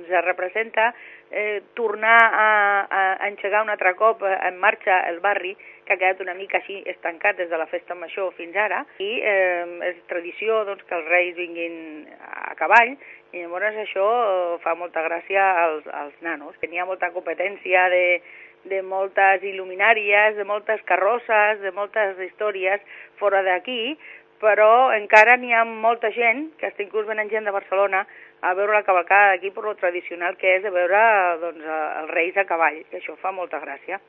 doncs representa tornar a engegar un altre cop en marxa el barri, que ha quedat una mica així estancat des de la festa major fins ara, i és tradició doncs, que els reis vinguin a cavall, i llavors això fa molta gràcia als nanos. Tenia molta competència de moltes il·luminàries, de moltes carrosses, de moltes històries fora d'aquí, però encara n'hi ha molta gent, que està inclús venent gent de Barcelona, a veure la cavalcada d'aquí per lo tradicional que és de veure doncs, els reis a cavall, que això fa molta gràcia.